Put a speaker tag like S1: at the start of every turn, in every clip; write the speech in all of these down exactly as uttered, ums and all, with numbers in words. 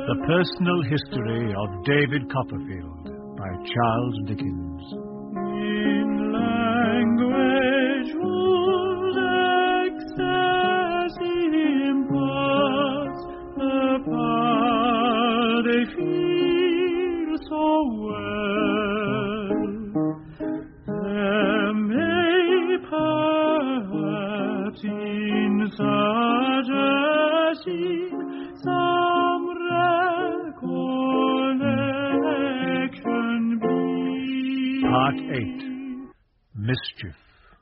S1: The Personal History of David Copperfield by Charles Dickens.
S2: In language whose excess imparts the power they feel so well, there may perhaps in such a scene some recollection be.
S1: Part eight. Mischief.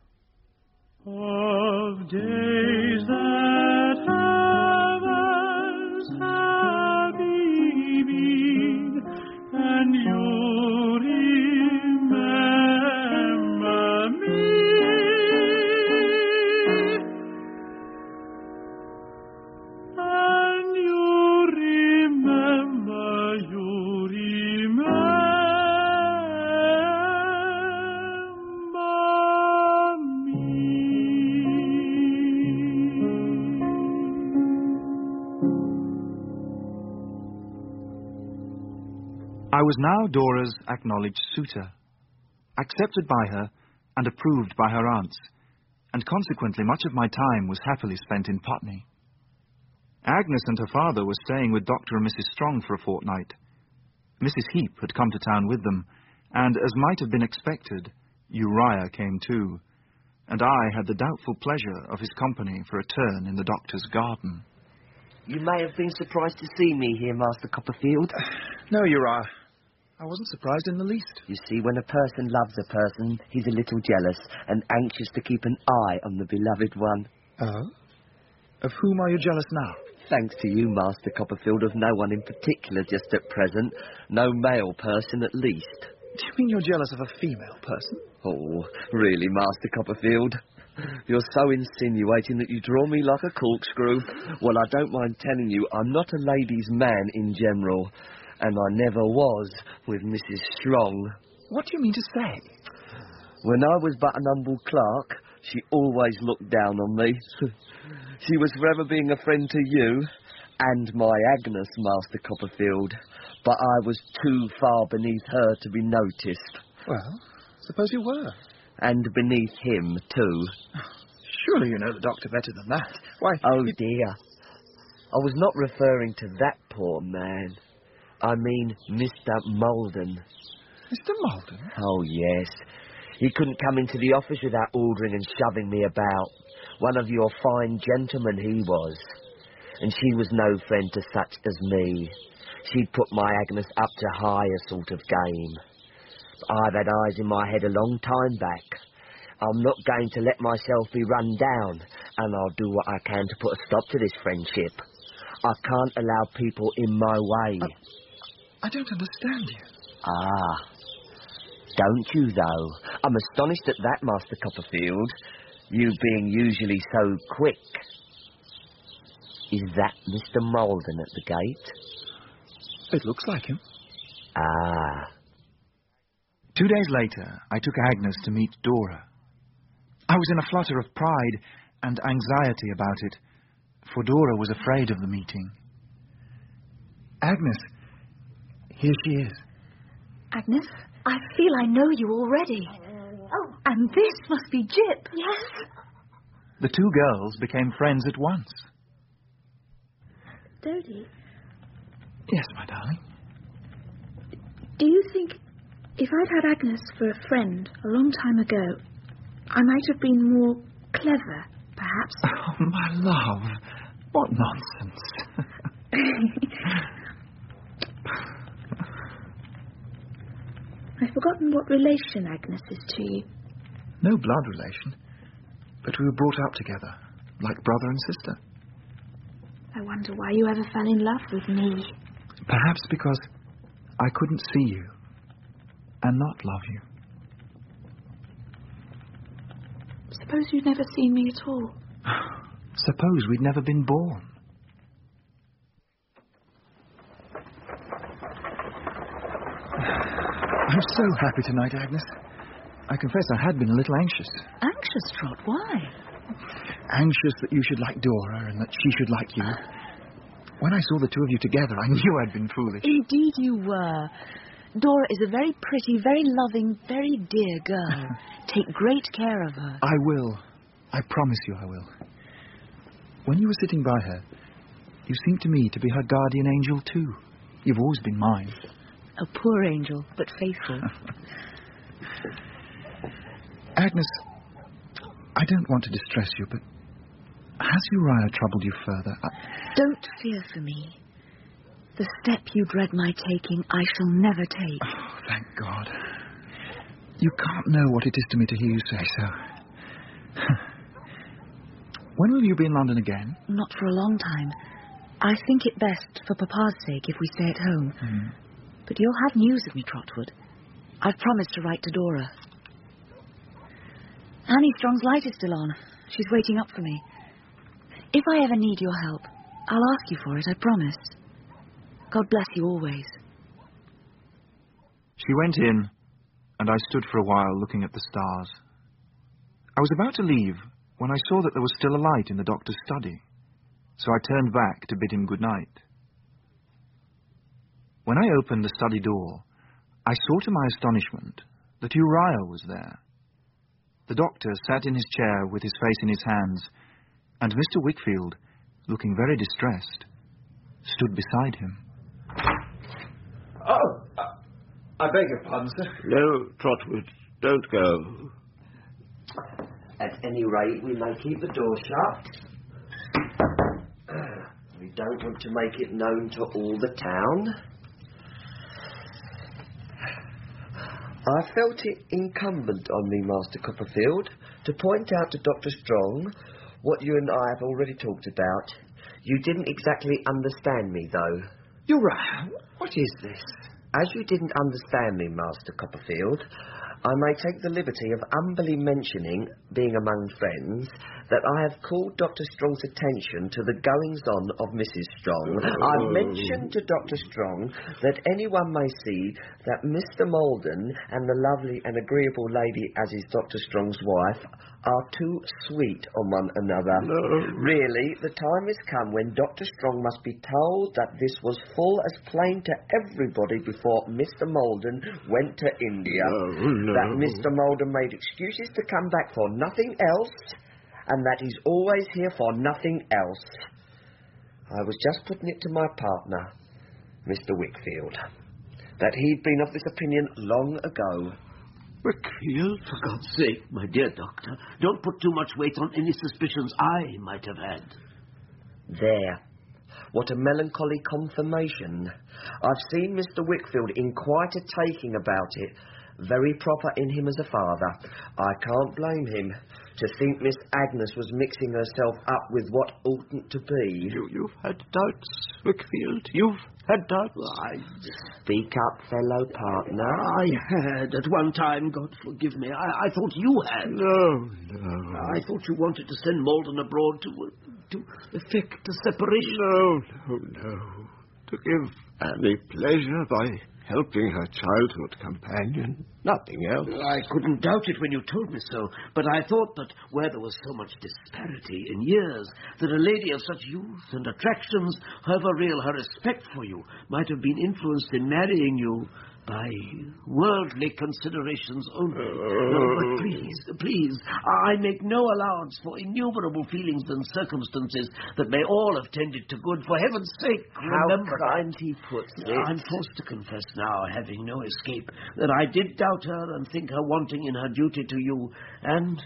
S2: Of days that have as happy been, and you remember me. And you remember, you remember me.
S3: I was now Dora's acknowledged suitor, accepted by her and approved by her aunts, and consequently much of my time was happily spent in Putney. Agnes and her father were staying with Doctor and Missus Strong for a fortnight. Missus Heap had come to town with them, and, as might have been expected, Uriah came too, and I had the doubtful pleasure of his company for a turn in the doctor's garden.
S4: You may have been surprised to see me here, Master Copperfield.
S3: No, Uriah. I wasn't surprised in the least.
S4: You see, when a person loves a person, he's a little jealous and anxious to keep an eye on the beloved one.
S3: Oh? Of whom are you jealous now?
S4: Thanks to you, Master Copperfield, of no one in particular just at present. No male person, at least.
S3: Do you mean you're jealous of a female person?
S4: Oh, really, Master Copperfield? You're so insinuating that you draw me like a corkscrew. Well, I don't mind telling you, I'm not a ladies' man in general, and I never was with Missus Strong.
S3: What do you mean to say?
S4: When I was but an humble clerk, she always looked down on me. She was forever being a friend to you and my Agnes, Master Copperfield, but I was too far beneath her to be noticed.
S3: Well, suppose you were.
S4: And beneath him, too.
S3: Surely you know the doctor better than that. Why...
S4: Oh,
S3: it...
S4: dear. I was not referring to that poor man. I mean Mister Malden.
S3: Mister Malden?
S4: Oh, yes. He couldn't come into the office without ordering and shoving me about. One of your fine gentlemen he was. And she was no friend to such as me. She'd put my Agnes up to higher sort of game. I've had eyes in my head a long time back. I'm not going to let myself be run down, and I'll do what I can to put a stop to this friendship. I can't allow people in my way.
S3: Uh, I don't understand you.
S4: Ah. Don't you, though? I'm astonished at that, Master Copperfield. You being usually so quick. Is that Mister Malden at the gate?
S3: It looks like him.
S4: Ah.
S3: Two days later, I took Agnes to meet Dora. I was in a flutter of pride and anxiety about it, for Dora was afraid of the meeting. Agnes, here she is.
S5: Agnes, I feel I know you already. Oh. And this must be Jip. Yes.
S3: The two girls became friends at once.
S5: Dodie.
S3: Yes, my darling.
S5: Do you think if I'd had Agnes for a friend a long time ago, I might have been more clever, perhaps?
S3: Oh, my love. What nonsense.
S5: I've forgotten what relation Agnes is to you.
S3: No blood relation, but we were brought up together, like brother and sister.
S5: I wonder why you ever fell in love with me.
S3: Perhaps because I couldn't see you and not love you.
S5: Suppose you'd never seen me at all.
S3: Suppose we'd never been born. I'm so happy tonight, Agnes. I confess I had been a little anxious.
S5: Anxious, Trot? Why?
S3: Anxious that you should like Dora and that she should like you. When I saw the two of you together, I knew I'd been foolish.
S6: Indeed you were. Dora is a very pretty, very loving, very dear girl. Take great care of her.
S3: I will. I promise you I will. When you were sitting by her, you seemed to me to be her guardian angel too. You've always been mine.
S6: A poor angel, but faithful.
S3: Agnes, I don't want to distress you, but has Uriah troubled you further? I...
S6: Don't fear for me. The step you dread my taking, I shall never take.
S3: Oh, thank God. You can't know what it is to me to hear you say so. When will you be in London again?
S6: Not for a long time. I think it best, for Papa's sake, if we stay at home.
S3: Mm.
S6: But you'll have news of me, Trotwood. I've promised to write to Dora. Annie Strong's light is still on. She's waiting up for me. If I ever need your help, I'll ask you for it, I promise. God bless you always.
S3: She went in, and I stood for a while looking at the stars. I was about to leave when I saw that there was still a light in the doctor's study, so I turned back to bid him good night. When I opened the study door, I saw to my astonishment that Uriah was there. The doctor sat in his chair with his face in his hands, and Mister Wickfield, looking very distressed, stood beside him.
S7: Oh, uh, I beg your pardon, sir.
S8: No, Trotwood, don't go.
S4: At any rate, we may keep the door shut. We don't want to make it known to all the town. I felt it incumbent on me, Master Copperfield, to point out to Doctor Strong what you and I have already talked about. You didn't exactly understand me, though.
S7: Uriah, what is this?
S4: As you didn't understand me, Master Copperfield, I may take the liberty of humbly mentioning, being among friends, that I have called Doctor Strong's attention to the goings-on of Missus Strong. I've mentioned to Doctor Strong that anyone may see that Mister Malden and the lovely and agreeable lady as is Doctor Strong's wife are too sweet on one another.
S8: No.
S4: Really, the time has come when Doctor Strong must be told that this was full as plain to everybody before Mister Malden went to India.
S8: No, no.
S4: That Mister Malden made excuses to come back for nothing else, and that he's always here for nothing else. I was just putting it to my partner, Mister Wickfield, that he'd been of this opinion long ago.
S8: Wickfield?
S7: For God's sake, my dear doctor, don't put too much weight on any suspicions I might have had.
S4: There. What a melancholy confirmation. I've seen Mister Wickfield in quite a taking about it. Very proper in him as a father. I can't blame him. To think Miss Agnes was mixing herself up with what oughtn't to be.
S8: You, you've had doubts, Wickfield. You've had doubts.
S7: I...
S4: Speak up, fellow partner.
S7: I had at one time, God forgive me. I, I thought you had.
S8: No, no.
S7: I thought you wanted to send Malden abroad to to effect a separation.
S8: No, no, no. To give Annie pleasure by helping her childhood companion. Nothing else.
S7: I couldn't doubt it when you told me so, but I thought that where there was so much disparity in years, that a lady of such youth and attractions, however real her respect for you, might have been influenced in marrying you by worldly considerations only.
S8: Uh,
S7: no, but please, please, I make no allowance for innumerable feelings and circumstances that may all have tended to good. For heaven's sake, remember...
S4: How kind he puts it.
S7: I'm forced to confess now, having no escape, that I did doubt her and think her wanting in her duty to you, and,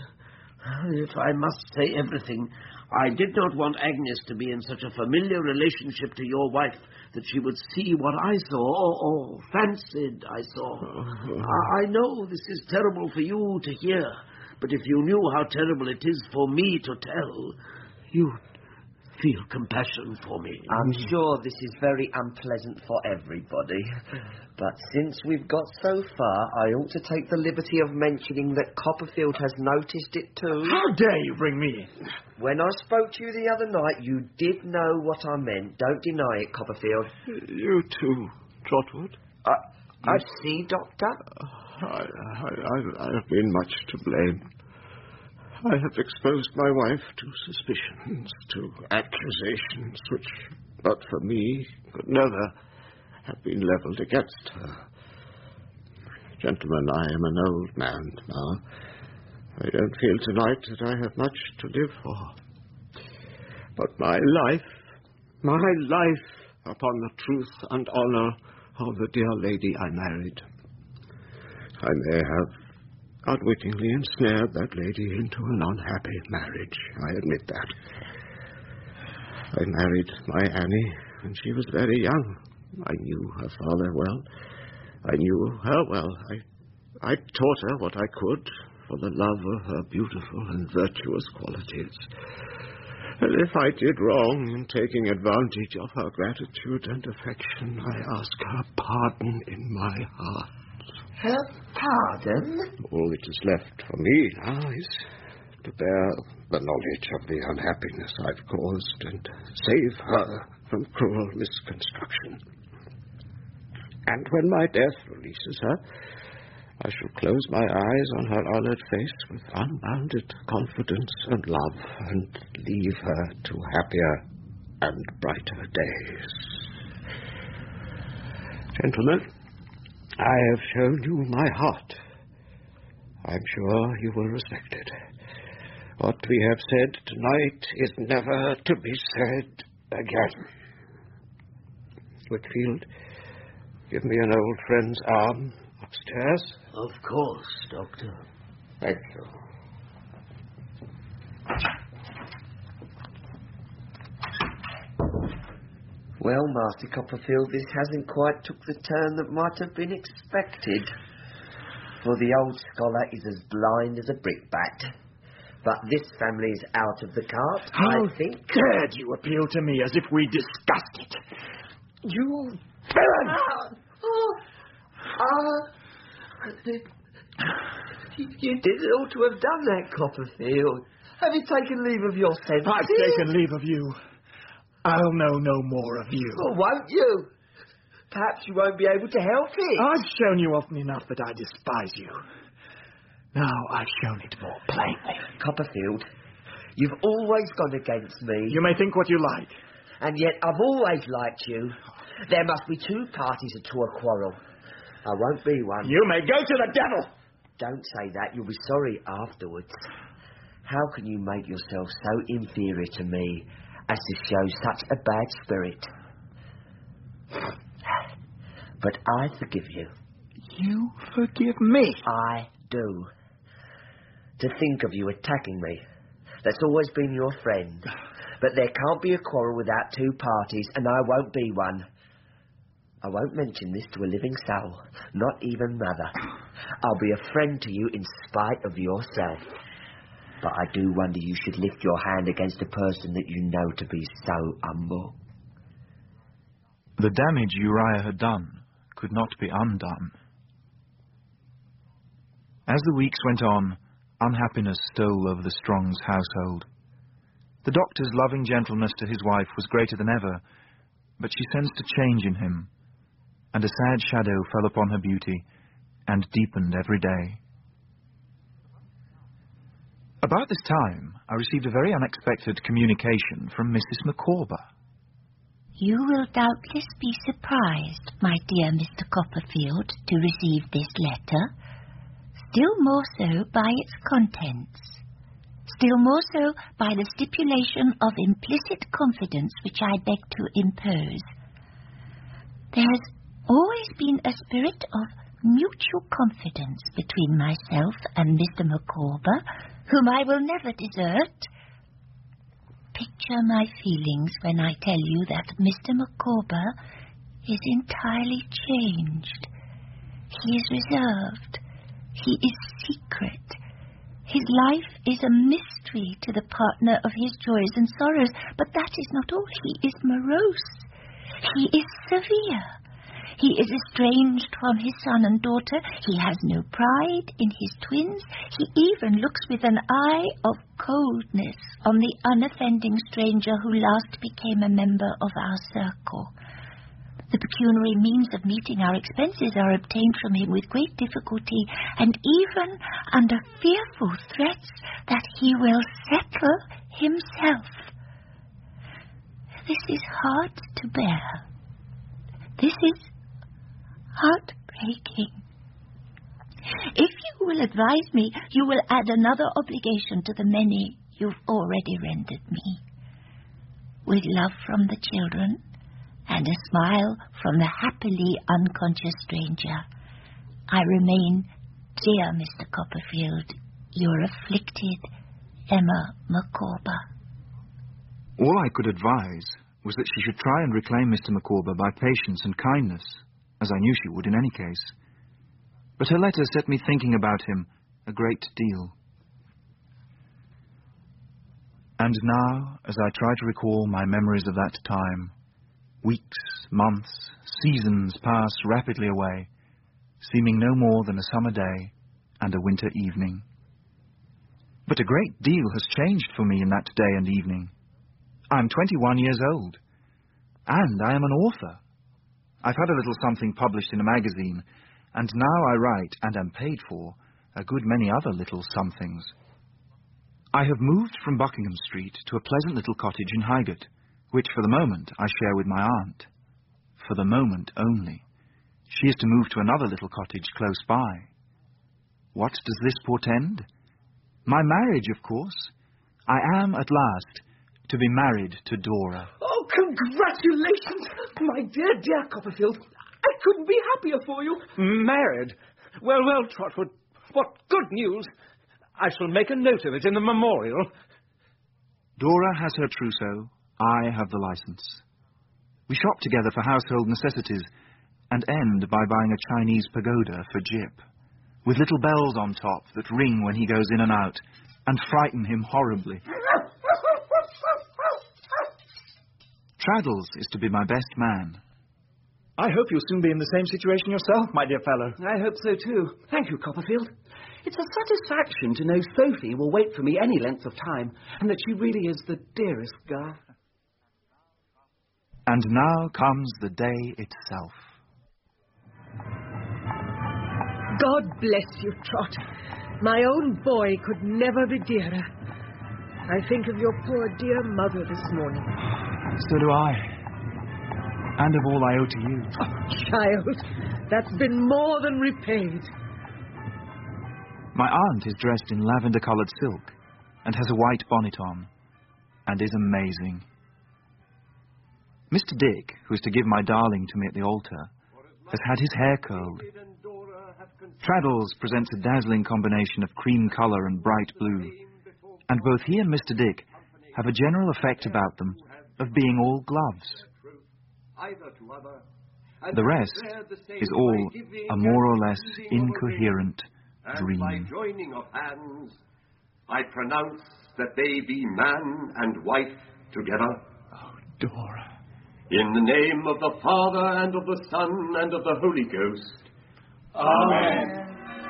S7: if I must say everything, I did not want Agnes to be in such a familiar relationship to your wife that she would see what I saw, or, or fancied I saw. I, I know this is terrible for you to hear, but if you knew how terrible it is for me to tell, you'd feel compassion for me.
S4: I'm sure this is very unpleasant for everybody, but since we've got so far, I ought to take the liberty of mentioning that Copperfield has noticed it too.
S1: How dare you bring me in?
S4: When I spoke to you the other night, you did know what I meant. Don't deny it, Copperfield.
S8: You too, Trotwood.
S4: I, I see, Doctor.
S8: I, I, I, I have been much to blame. I have exposed my wife to suspicions, to accusations which but for me, could never have been levelled against her. Gentlemen, I am an old man now. I don't feel tonight that I have much to live for. But my life, my life upon the truth and honour of the dear lady I married. I may have unwittingly ensnared that lady into an unhappy marriage. I admit that. I married my Annie when she was very young. I knew her father well. I knew her well. I, I taught her what I could for the love of her beautiful and virtuous qualities. And if I did wrong in taking advantage of her gratitude and affection, I ask her pardon in my heart.
S4: Her pardon?
S8: All that is left for me now is to bear the knowledge of the unhappiness I've caused and save her from cruel misconstruction. And when my death releases her, I shall close my eyes on her honoured face with unbounded confidence and love, and leave her to happier and brighter days. Gentlemen, I have shown you my heart. I'm sure you will respect it. What we have said tonight is never to be said again. Whitfield, give me an old friend's arm upstairs.
S7: Of course, Doctor.
S8: Thank you.
S7: Well, Master Copperfield, this hasn't quite took the turn that might have been expected. For the old scholar is as blind as a brickbat. But this family is out of the cart,
S3: How
S7: I think.
S3: dared you appeal to me as if we discussed it? You villain!
S7: Ah, oh, ah, you, you didn't ought to have done that, Copperfield. Have you taken leave of your senses?
S3: I've taken leave of you. I'll know no more of you.
S7: Well, won't you? Perhaps you won't be able to help it.
S3: I've shown you often enough that I despise you. Now I've shown it more plainly.
S7: Copperfield, you've always gone against me.
S3: You may think what you like.
S7: And yet I've always liked you. There must be two parties to a quarrel. I won't be one.
S3: You may go to the devil!
S7: Don't say that. You'll be sorry afterwards. How can you make yourself so inferior to me as to show such a bad spirit? But I forgive you.
S3: You forgive me?
S7: I do. To think of you attacking me. That's always been your friend. But there can't be a quarrel without two parties, and I won't be one. I won't mention this to a living soul, not even Mother. I'll be a friend to you in spite of yourself. But I do wonder you should lift your hand against a person that you know to be so humble.
S3: The damage Uriah had done could not be undone. As the weeks went on, unhappiness stole over the Strongs' household. The doctor's loving gentleness to his wife was greater than ever, but she sensed a change in him, and a sad shadow fell upon her beauty, and deepened every day. About this time, I received a very unexpected communication from Missus Micawber.
S9: You will doubtless be surprised, my dear Mister Copperfield, to receive this letter, still more so by its contents, still more so by the stipulation of implicit confidence which I beg to impose. There has always been a spirit of mutual confidence between myself and Mister Micawber, whom I will never desert. Picture my feelings when I tell you that Mister Micawber is entirely changed. He is reserved. He is secret. His life is a mystery to the partner of his joys and sorrows, but that is not all. He is morose. He is severe. He is estranged from his son and daughter. He has no pride in his twins. He even looks with an eye of coldness on the unoffending stranger who last became a member of our circle. The pecuniary means of meeting our expenses are obtained from him with great difficulty, and even under fearful threats that he will settle himself. This is hard to bear. This is heartbreaking. If you will advise me, you will add another obligation to the many you've already rendered me. With love from the children and a smile from the happily unconscious stranger, I remain, dear Mister Copperfield, your afflicted Emma Micawber.
S3: All I could advise was that she should try and reclaim Mister Micawber by patience and kindness, as I knew she would in any case. But her letter set me thinking about him a great deal. And now, as I try to recall my memories of that time, weeks, months, seasons pass rapidly away, seeming no more than a summer day and a winter evening. But a great deal has changed for me in that day and evening. I am twenty-one years old, and I am an author. I've had a little something published in a magazine, and now I write, and am paid for, a good many other little somethings. I have moved from Buckingham Street to a pleasant little cottage in Highgate, which for the moment I share with my aunt. For the moment only. She is to move to another little cottage close by. What does this portend? My marriage, of course. I am, at last, to be married to Dora.
S10: Oh, congratulations, my dear, dear Copperfield. I couldn't be happier for you. Married? Well, well, Trotwood, what good news. I shall make a note of it in the memorial.
S3: Dora has her trousseau. I have the license. We shop together for household necessities and end by buying a Chinese pagoda for Jip, with little bells on top that ring when he goes in and out and frighten him horribly. Traddles is to be my best man.
S11: I hope you'll soon be in the same situation yourself, my dear fellow.
S10: I hope so too. Thank you, Copperfield. It's a satisfaction to know Sophie will wait for me any length of time, and that she really is the dearest girl.
S3: And now comes the day itself.
S12: God bless you, Trot. My own boy could never be dearer. I think of your poor dear mother this morning.
S3: So do I. And of all I owe to you.
S12: Oh, child, that's been more than repaid.
S3: My aunt is dressed in lavender-coloured silk and has a white bonnet on, and is amazing. Mister Dick, who is to give my darling to me at the altar, has had his hair curled. Traddles presents a dazzling combination of cream colour and bright blue, and both he and Mister Dick have a general effect about them of being all gloves. The rest is all a more or less incoherent dream.
S13: By joining of hands, I pronounce that they be man and wife together.
S3: Oh, Dora.
S13: In the name of the Father, and of the Son, and of the Holy Ghost.
S2: Amen.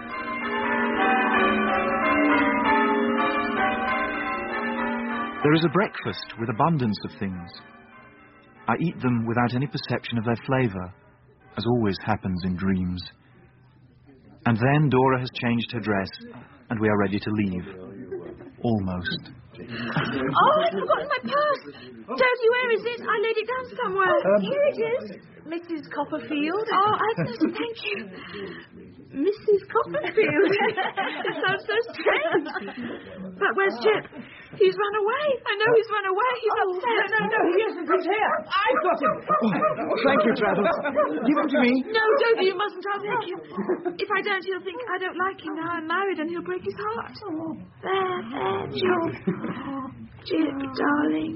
S3: There is a breakfast with abundance of things. I eat them without any perception of their flavour, as always happens in dreams. And then Dora has changed her dress, and we are ready to leave. Almost.
S5: Oh, I've forgotten my purse. Josie, where is it? I laid it down somewhere.
S12: Um,
S5: Here it is.
S12: Missus Copperfield.
S5: Oh, Agnes, thank you. Missus Copperfield. It sounds so strange. But where's Jip? He's run away. I know he's run away. He's
S12: oh,
S5: upset.
S12: No, no, no, he isn't. He's here. I've got him.
S11: Oh, thank you, Traddles. Give him to me.
S5: No, Josie, you mustn't. I'll take him. If I don't, he'll think I don't like him now I'm married, and he'll break his heart. There, there, Jip. Oh, Jip, darling.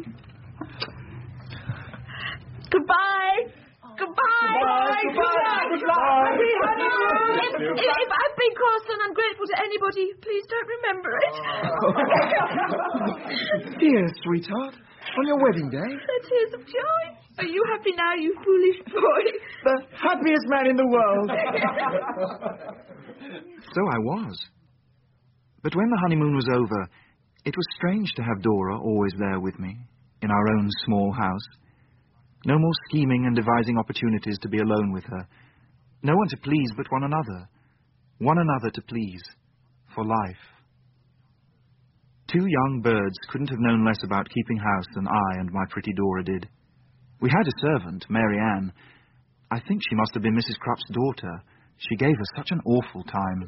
S5: Goodbye. Goodbye.
S12: Goodbye. Goodbye. Goodbye.
S5: If, if, if I've been cross and ungrateful to anybody, please don't remember it.
S11: Dear sweetheart, on your wedding day.
S5: The tears of joy. Are you happy now, you foolish boy?
S11: The happiest man in the world.
S3: So I was. But when the honeymoon was over, it was strange to have Dora always there with me, in our own small house. No more scheming and devising opportunities to be alone with her. No one to please but one another. One another to please. For life. Two young birds couldn't have known less about keeping house than I and my pretty Dora did. We had a servant, Mary Ann. I think she must have been Missus Crupp's daughter. She gave us such an awful time.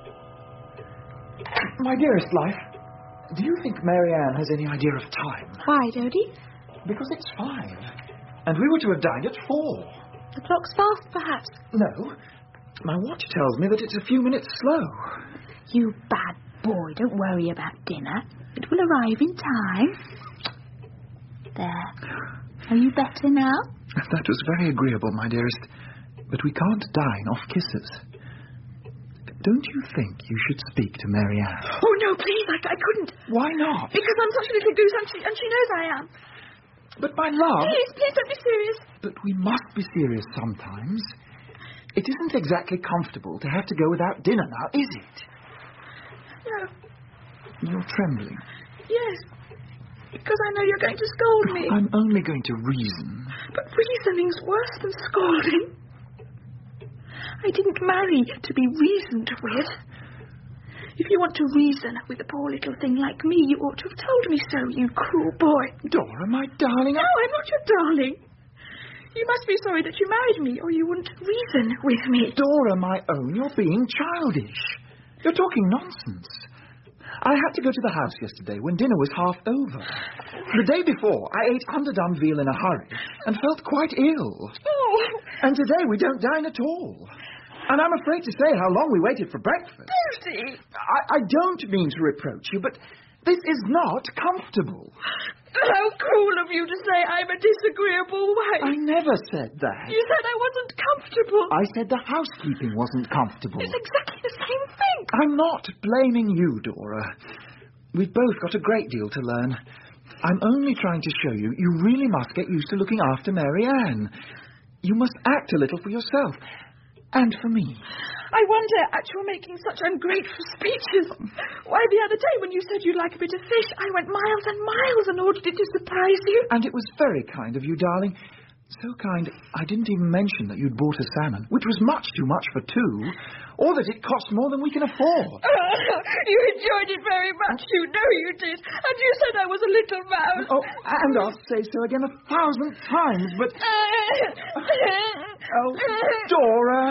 S11: My dearest life, do you think Mary Ann has any idea of time?
S5: Why, Dodie?
S11: Because it's five, and we were to have dined at four.
S5: The clock's fast, perhaps.
S11: No, my watch tells me that it's a few minutes slow.
S5: You bad boy, don't worry about dinner. It will arrive in time. There. Are you better now?
S11: That was very agreeable, my dearest, but we can't dine off kisses. Don't you think you should speak to Mary Ann?
S5: Oh, no, please, I, I couldn't.
S11: Why not?
S5: Because I'm such a little goose, and she, and she knows I am.
S11: But, my love...
S5: Please, please don't be serious.
S11: But we must be serious sometimes. It isn't exactly comfortable to have to go without dinner now, is it?
S5: No.
S11: You're trembling.
S5: Yes, because I know you're going to scold me.
S11: I'm only going to reason.
S5: But reasoning's worse than scolding. I didn't marry to be reasoned with. If you want to reason with a poor little thing like me, you ought to have told me so, you cruel boy.
S11: Dora, my darling...
S5: No, I'm not your darling. You must be sorry that you married me, or you wouldn't reason with me.
S11: Dora, my own, you're being childish. You're talking nonsense. I had to go to the house yesterday when dinner was half over. The day before, I ate underdone veal in a hurry and felt quite ill.
S5: Oh.
S11: And today we don't dine at all. And I'm afraid to say how long we waited for breakfast.
S5: Bertie!
S11: I, I don't mean to reproach you, but this is not comfortable.
S5: How cruel of you to say I'm a disagreeable wife.
S11: I never said that.
S5: You said I wasn't comfortable.
S11: I said the housekeeping wasn't comfortable.
S5: It's exactly the same thing.
S11: I'm not blaming you, Dora. We've both got a great deal to learn. I'm only trying to show you you really must get used to looking after Mary Ann. You must act a little for yourself. And for me.
S5: I wonder at your making such ungrateful speeches. Why, the other day when you said you'd like a bit of fish, I went miles and miles and ordered it to surprise you.
S11: And it was very kind of you, darling. So kind, I didn't even mention that you'd bought a salmon, which was much too much for two, or that it cost more than we can afford.
S5: You enjoyed it very much, you know you did. And you said I was a little mouse.
S11: Oh, and I'll say so again a thousand times, but... oh, Dora!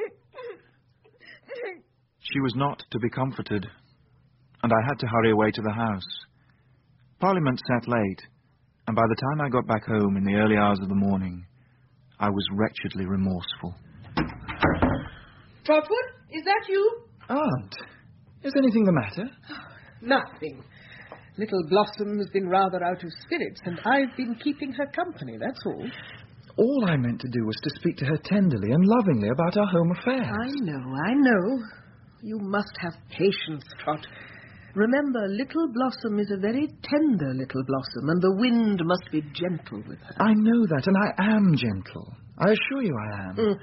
S3: She was not to be comforted, and I had to hurry away to the house. Parliament sat late, and by the time I got back home in the early hours of the morning, I was wretchedly remorseful.
S12: Trotwood, is that you?
S11: Aunt, is anything the matter?
S12: Nothing. Little Blossom has been rather out of spirits, and I've been keeping her company, that's all.
S11: All I meant to do was to speak to her tenderly and lovingly about our home affairs.
S12: I know, I know. You must have patience, Trot. Remember, Little Blossom is a very tender little blossom, and the wind must be gentle with her.
S11: I know that, and I am gentle. I assure you I am. Mm.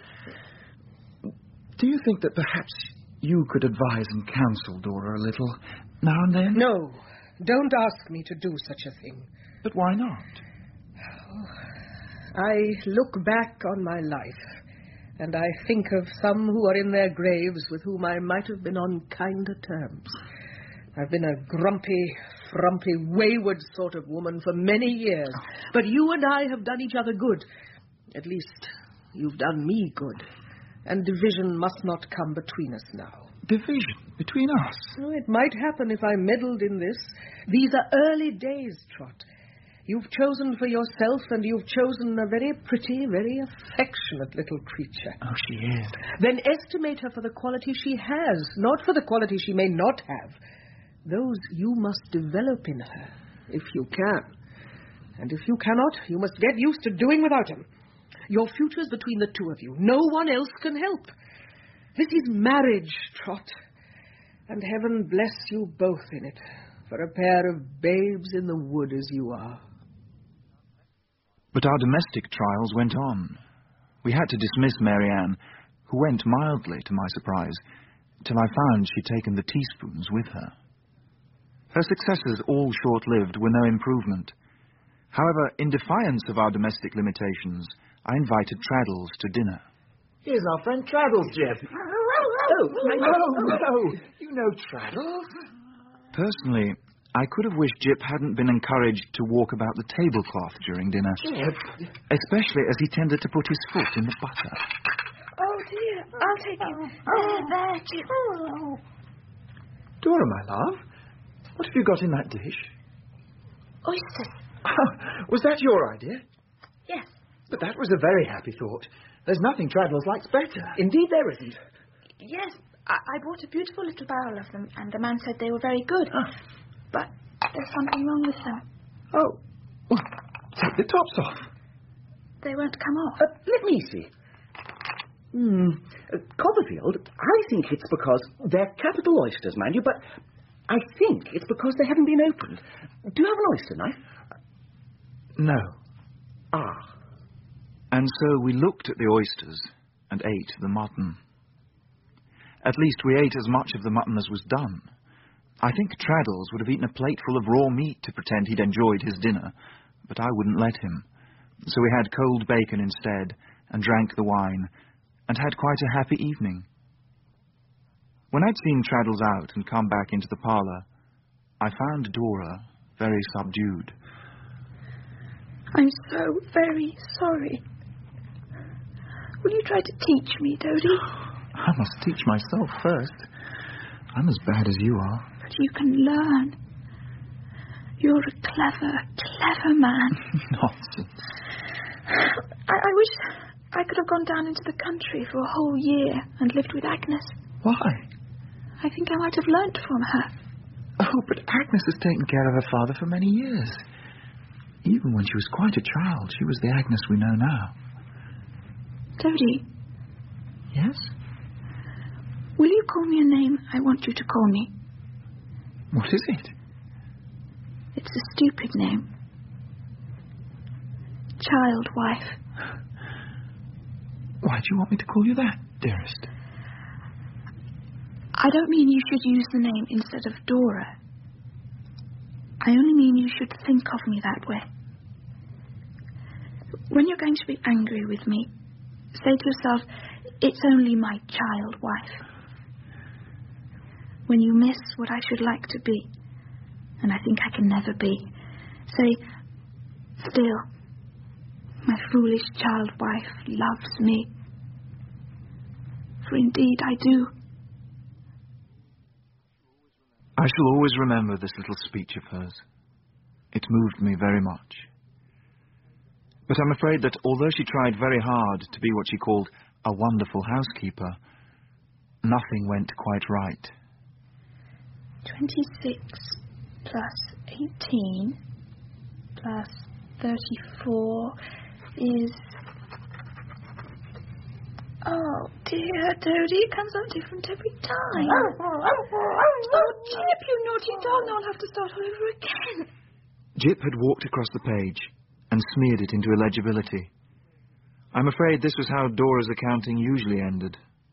S11: Do you think that perhaps you could advise and counsel Dora a little, now and then?
S12: No, don't ask me to do such a thing.
S11: But why not?
S12: Oh, I look back on my life, and I think of some who are in their graves with whom I might have been on kinder terms. I've been a grumpy, frumpy, wayward sort of woman for many years. But you and I have done each other good. At least, you've done me good. And division must not come between us now.
S11: Division? Between us?
S12: Oh, it might happen if I meddled in this. These are early days, Trot. You've chosen for yourself, and you've chosen a very pretty, very affectionate little creature.
S11: Oh, she is.
S12: Then estimate her for the quality she has, not for the quality she may not have. Those you must develop in her, if you can. And if you cannot, you must get used to doing without him. Your future's between the two of you. No one else can help. This is marriage, Trot. And heaven bless you both in it, for a pair of babes in the wood as you are.
S3: But our domestic trials went on. We had to dismiss Mary Ann, who went mildly, to my surprise, till I found she'd taken the teaspoons with her. Her successes, all short-lived, were no improvement. However, in defiance of our domestic limitations, I invited Traddles to dinner.
S11: Here's our friend Traddles, Jeb. Oh, no, no, you know Traddles.
S3: Personally, I could have wished Jip hadn't been encouraged to walk about the tablecloth during dinner.
S11: Jip!
S3: Especially as he tended to put his foot in the butter.
S5: Oh, dear. I'll take him. There, there, Jip.
S11: Dora, my love, what have you got in that dish?
S5: Oysters.
S11: Oh, was that your idea?
S5: Yes.
S11: But that was a very happy thought. There's nothing Traddles likes better.
S12: Indeed there isn't.
S5: Yes, I, I bought a beautiful little barrel of them, and the man said they were very good.
S11: Ah.
S5: But there's something wrong with them.
S11: Oh, well, take the tops off.
S5: They won't come off.
S12: Uh, let me see. Hmm. Uh, Copperfield, I think it's because they're capital oysters, mind you, but I think it's because they haven't been opened. Do you have an oyster knife?
S3: No.
S12: Ah.
S3: And so we looked at the oysters and ate the mutton. At least we ate as much of the mutton as was done. I think Traddles would have eaten a plateful of raw meat to pretend he'd enjoyed his dinner, but I wouldn't let him. So we had cold bacon instead, and drank the wine, and had quite a happy evening. When I'd seen Traddles out and come back into the parlour, I found Dora very subdued.
S5: I'm so very sorry. Will you try to teach me, Dodie?
S3: I must teach myself first. I'm as bad as you are.
S5: But you can learn. You're a clever, clever man.
S3: Nonsense.
S5: I, I wish I could have gone down into the country for a whole year and lived with Agnes.
S3: Why?
S5: I think I might have learnt from her.
S3: Oh, but Agnes has taken care of her father for many years. Even when she was quite a child, she was the Agnes we know now.
S5: Dodie.
S3: Yes?
S5: Will you call me a name I want you to call me?
S3: What is it?
S5: It's a stupid name. Child wife.
S3: Why do you want me to call you that, dearest?
S5: I don't mean you should use the name instead of Dora. I only mean you should think of me that way. When you're going to be angry with me, say to yourself, it's only my child wife. When you miss what I should like to be, and I think I can never be, say, still, my foolish child wife loves me. For indeed I do.
S3: I shall always remember this little speech of hers. It moved me very much. But I'm afraid that although she tried very hard to be what she called a wonderful housekeeper, nothing went quite right.
S5: twenty-six plus eighteen plus thirty-four is... Oh, dear, Dodie, it comes out different every time. Oh, Jip, you naughty dog. Now I'll have to start all over again.
S3: Jip had walked across the page and smeared it into illegibility. I'm afraid this was how Dora's accounting usually ended.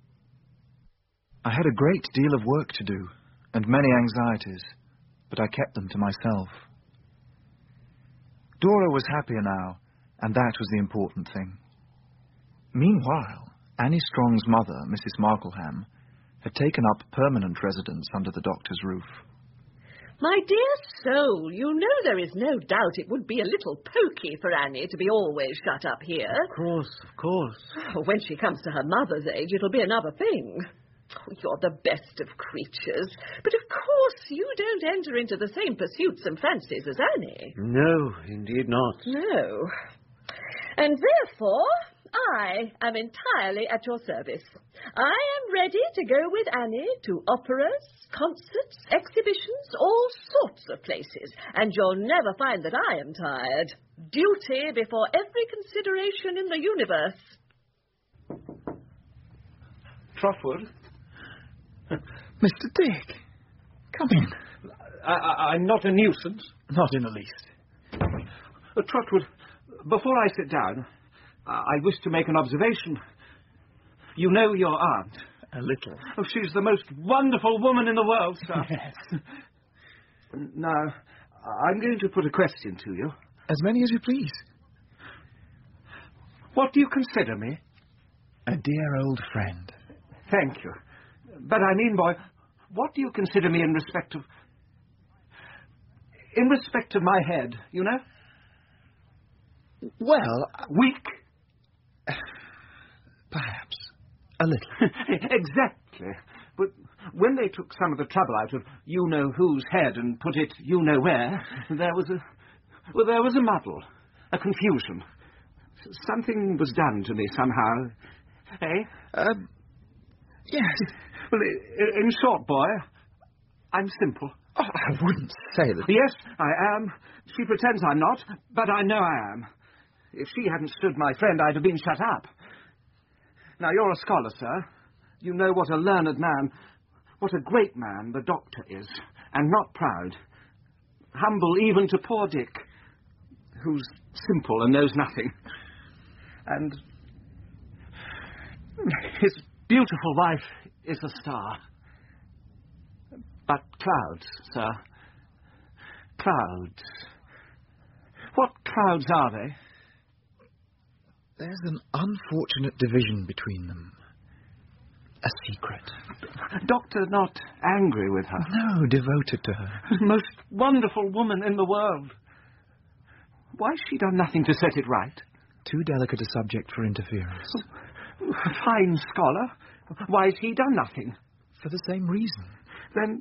S3: I had a great deal of work to do, and many anxieties, but I kept them to myself. Dora was happier now, and that was the important thing. Meanwhile, Annie Strong's mother, Missus Markleham, had taken up permanent residence under the doctor's roof.
S14: My dear soul, you know there is no doubt it would be a little poky for Annie to be always shut up here.
S7: Of course, of course.
S14: When she comes to her mother's age, it'll be another thing. Oh, you're the best of creatures. But of course you don't enter into the same pursuits and fancies as Annie.
S7: No, indeed not.
S14: No. And therefore, I am entirely at your service. I am ready to go with Annie to operas, concerts, exhibitions, all sorts of places, and you'll never find that I am tired. Duty before every consideration in the universe.
S10: Trotwood?
S11: Mister Dick, come in.
S10: I, I, I'm not a nuisance.
S11: Not in the least.
S10: Uh, Trotwood, before I sit down, uh, I wish to make an observation. You know your aunt.
S11: A little.
S10: Oh, she's the most wonderful woman in the world, sir.
S11: Yes.
S10: Now, I'm going to put a question to you.
S11: As many as you please.
S10: What do you consider me?
S11: A dear old friend.
S10: Thank you. But I mean, boy, what do you consider me in respect of... in respect of my head, you know?
S11: Well,
S10: weak.
S11: Perhaps. A little.
S10: Exactly. But when they took some of the trouble out of you-know-whose head and put it you-know-where, there was a... Well, there was a muddle. A confusion. Something was done to me somehow. Eh?
S11: Uh, yes.
S10: Well, in short, boy, I'm simple.
S11: Oh, I wouldn't say that.
S10: Yes, I am. She pretends I'm not, but I know I am. If she hadn't stood my friend, I'd have been shut up. Now, you're a scholar, sir. You know what a learned man, what a great man the doctor is, and not proud. Humble even to poor Dick, who's simple and knows nothing. And his beautiful wife is a star. But clouds, sir. Clouds. What clouds are they?
S11: There's an unfortunate division between them. A secret.
S10: Doctor not angry with her?
S11: No, devoted to her.
S10: Most wonderful woman in the world. Why's she done nothing to set it right?
S11: Too delicate a subject for interference.
S10: Fine scholar. Why's he done nothing?
S11: For the same reason.
S10: Then...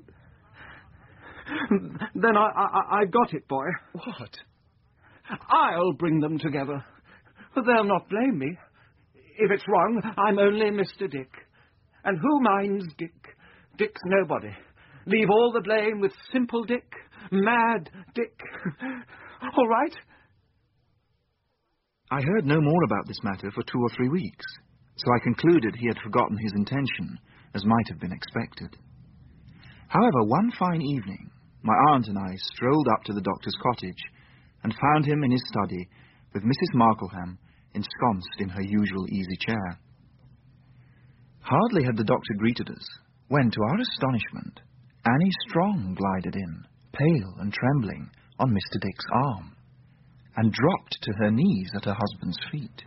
S10: Then I, I, I got it, boy.
S11: What?
S10: I'll bring them together. But they'll not blame me. If it's wrong, I'm only Mister Dick. And who minds Dick? Dick's nobody. Leave all the blame with simple Dick, mad Dick. All right?
S3: I heard no more about this matter for two or three weeks, so I concluded he had forgotten his intention, as might have been expected. However, one fine evening, my aunt and I strolled up to the doctor's cottage and found him in his study with Missus Markleham ensconced in her usual easy chair. Hardly had the doctor greeted us, when, to our astonishment, Annie Strong glided in, pale and trembling, on Mister Dick's arm, and dropped to her knees at her husband's feet.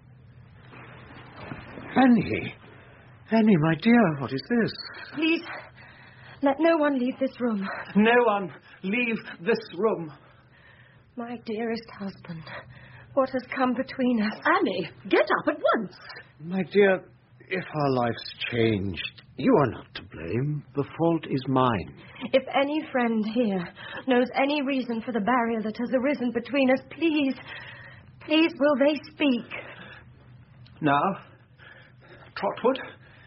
S8: Annie! Annie, my dear, what is this?
S15: Please, let no one leave this room.
S10: No one leave this room.
S15: My dearest husband, what has come between us?
S14: Annie, get up at once.
S8: My dear, if our lives changed, you are not to blame. The fault is mine.
S15: If any friend here knows any reason for the barrier that has arisen between us, please, please will they speak?
S10: Now, Trotwood?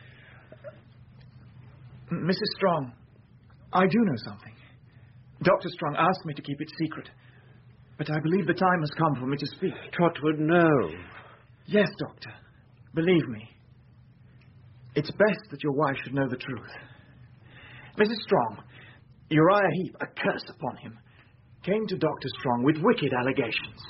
S11: Missus Strong, I do know something. Doctor Strong asked me to keep it secret, but I believe the time has come for me to speak.
S8: Trotwood, no.
S11: Yes, Doctor. Believe me. It's best that your wife should know the truth. Missus Strong, Uriah Heep, a curse upon him, came to Doctor Strong with wicked allegations.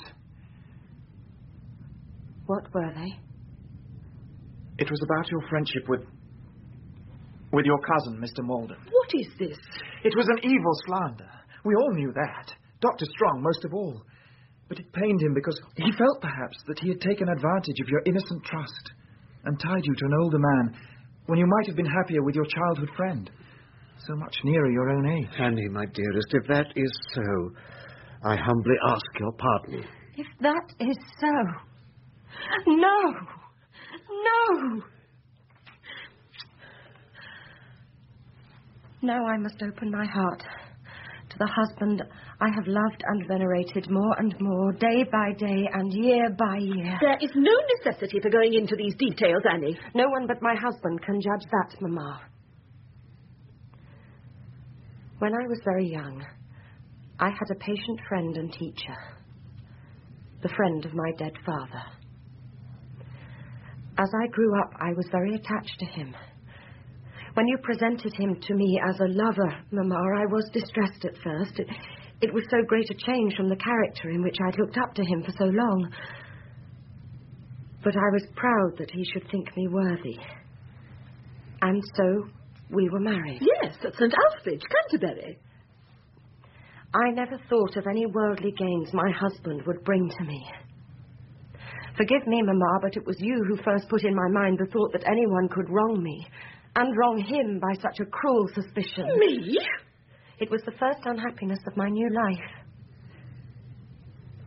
S15: What were they?
S11: It was about your friendship with... with your cousin, Mister Malden.
S14: What is this?
S11: It was an evil slander. We all knew that. Doctor Strong most of all. But it pained him because he felt, perhaps, that he had taken advantage of your innocent trust and tied you to an older man when you might have been happier with your childhood friend, so much nearer your own age.
S8: Annie, my dearest, if that is so, I humbly ask your pardon.
S15: If that is so... No! No! Now I must open my heart to the husband I have loved and venerated more and more, day by day and year by year.
S14: There is no necessity for going into these details, Annie.
S15: No one but my husband can judge that, Mamma. When I was very young, I had a patient friend and teacher, the friend of my dead father. As I grew up, I was very attached to him. When you presented him to me as a lover, Mamma, I was distressed at first. It, it was so great a change from the character in which I'd looked up to him for so long. But I was proud that he should think me worthy. And so we were married.
S14: Yes, at Saint Alfred, Canterbury.
S15: I never thought of any worldly gains my husband would bring to me. Forgive me, Mamma, but it was you who first put in my mind the thought that anyone could wrong me, and wrong him by such a cruel suspicion.
S14: Me?
S15: It was the first unhappiness of my new life.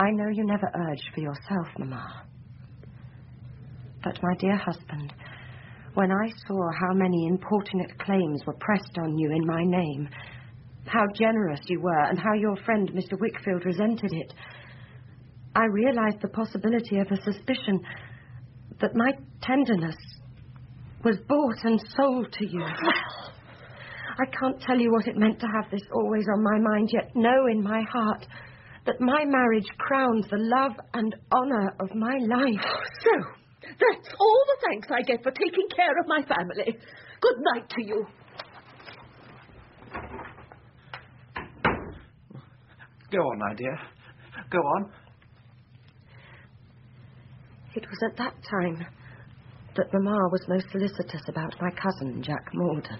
S15: I know you never urged for yourself, Mamma. But, my dear husband, when I saw how many importunate claims were pressed on you in my name, how generous you were, and how your friend Mister Wickfield resented it, I realized the possibility of a suspicion that my tenderness was bought and sold to you. I can't tell you what it meant to have this always on my mind, yet know in my heart that my marriage crowns the love and honour of my life.
S14: So, that's all the thanks I get for taking care of my family. Good night to you.
S11: Go on, my dear. Go on.
S15: It was at that time that Mamma was most solicitous about my cousin, Jack Morden.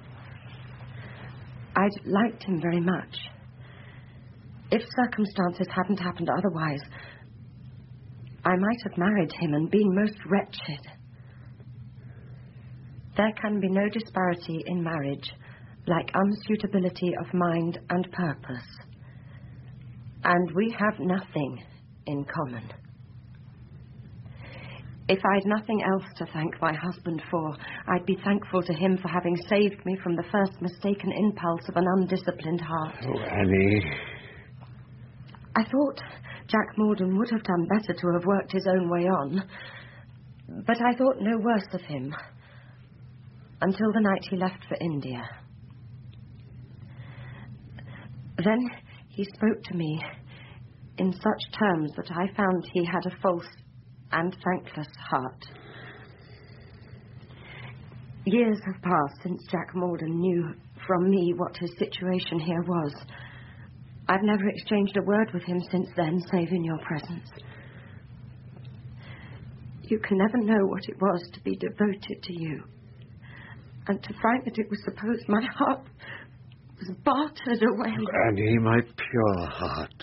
S15: I'd liked him very much. If circumstances hadn't happened otherwise, I might have married him and been most wretched. There can be no disparity in marriage like unsuitability of mind and purpose. And we have nothing in common. If I'd nothing else to thank my husband for, I'd be thankful to him for having saved me from the first mistaken impulse of an undisciplined heart.
S8: Oh, Annie.
S15: I thought Jack Morden would have done better to have worked his own way on, but I thought no worse of him until the night he left for India. Then he spoke to me in such terms that I found he had a false and thankless heart. Years have passed since Jack Morden knew from me what his situation here was. I've never exchanged a word with him since then, save in your presence. You can never know what it was to be devoted to you, and to find that it was supposed my heart was bartered away.
S8: Annie, my pure heart.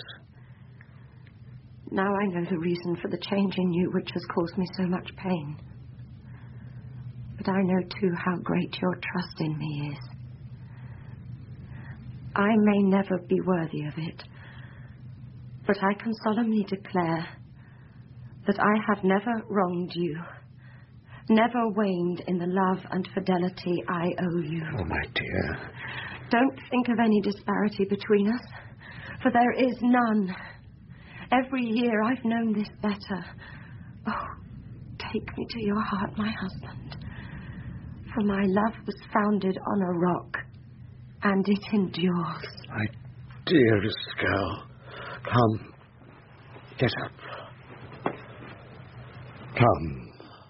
S15: Now I know the reason for the change in you which has caused me so much pain. But I know, too, how great your trust in me is. I may never be worthy of it, but I can solemnly declare that I have never wronged you, never waned in the love and fidelity I owe you.
S8: Oh, my dear.
S15: Don't think of any disparity between us, for there is none. Every year I've known this better. Oh, take me to your heart, my husband, for my love was founded on a rock, and it endures.
S8: My dearest girl, come, get up. Come.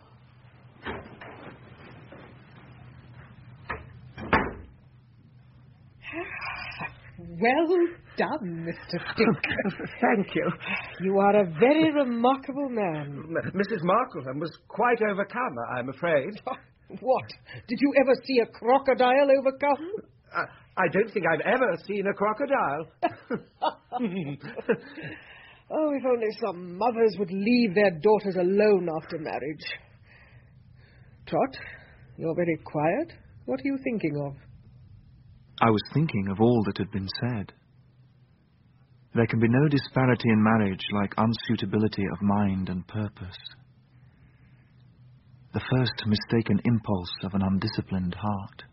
S12: Well done, Mister Dick.
S10: Thank you.
S12: You are a very remarkable man.
S10: M- Missus Markleham was quite overcome, I'm afraid.
S12: What? Did you ever see a crocodile overcome?
S10: Uh, I don't think I've ever seen a crocodile.
S12: Oh, if only some mothers would leave their daughters alone after marriage. Trot, you're very quiet. What are you thinking of?
S3: I was thinking of all that had been said. There can be no disparity in marriage like unsuitability of mind and purpose. The first mistaken impulse of an undisciplined heart.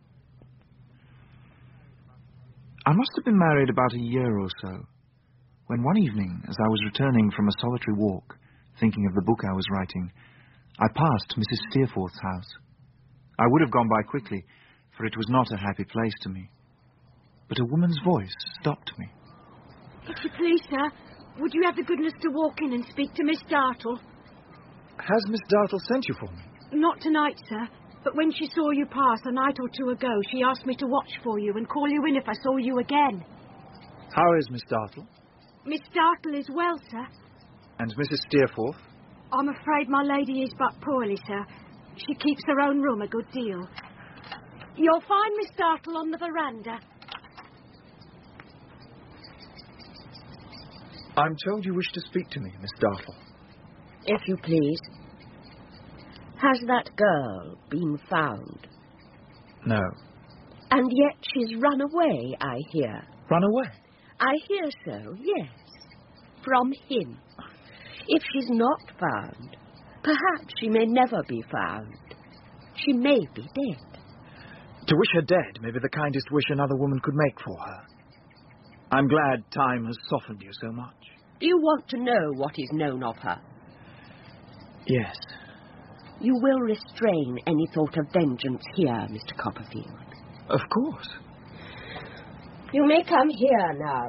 S3: I must have been married about a year or so, when one evening, as I was returning from a solitary walk, thinking of the book I was writing, I passed Missus Steerforth's house. I would have gone by quickly, for it was not a happy place to me. But a woman's voice stopped me.
S16: If you please, sir, would you have the goodness to walk in and speak to Miss Dartle?
S11: Has Miss Dartle sent you for me?
S16: Not tonight, sir, but when she saw you pass a night or two ago, she asked me to watch for you and call you in if I saw you again.
S11: How is Miss Dartle?
S16: Miss Dartle is well, sir.
S11: And Missus Steerforth?
S16: I'm afraid my lady is but poorly, sir. She keeps her own room a good deal. You'll find Miss Dartle on the veranda.
S11: I'm told you wish to speak to me, Miss Dartle.
S7: If you please. Has that girl been found?
S11: No.
S7: And yet she's run away, I hear.
S11: Run away?
S7: I hear so, yes.
S17: from him. If she's not found, perhaps she may never be found. She may be dead.
S3: To wish her dead may be the kindest wish another woman could make for her. I'm glad time has softened you so much.
S17: Do you want to know what is known of her?
S3: Yes.
S17: You will restrain any thought of vengeance here, Mister Copperfield.
S3: Of course.
S17: You may come here now.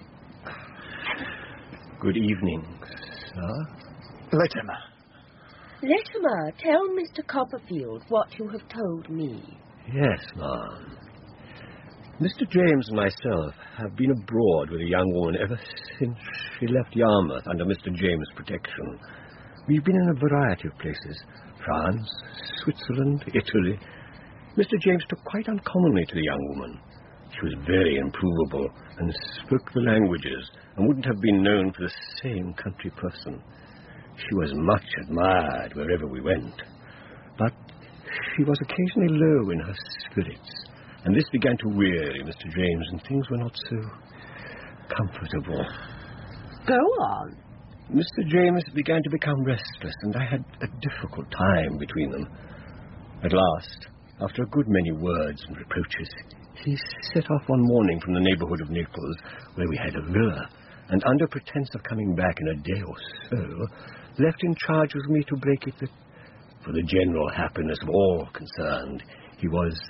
S18: Good evening, sir.
S3: Latimer.
S17: Latimer, tell Mister Copperfield what you have told me.
S18: Yes, ma'am. Mister James and myself have been abroad with a young woman ever since she left Yarmouth under Mister James' protection. We've been in a variety of places. France, Switzerland, Italy. Mister James took quite uncommonly to the young woman. She was very improvable and spoke the languages and wouldn't have been known for the same country person. She was much admired wherever we went. But she was occasionally low in her spirits, and this began to weary Mister James, and things were not so comfortable.
S17: Go on.
S18: Mister James began to become restless, and I had a difficult time between them. At last, after a good many words and reproaches, he set off one morning from the neighborhood of Naples, where we had a villa, and under pretense of coming back in a day or so, left in charge with me to break it that, for the general happiness of all concerned, he was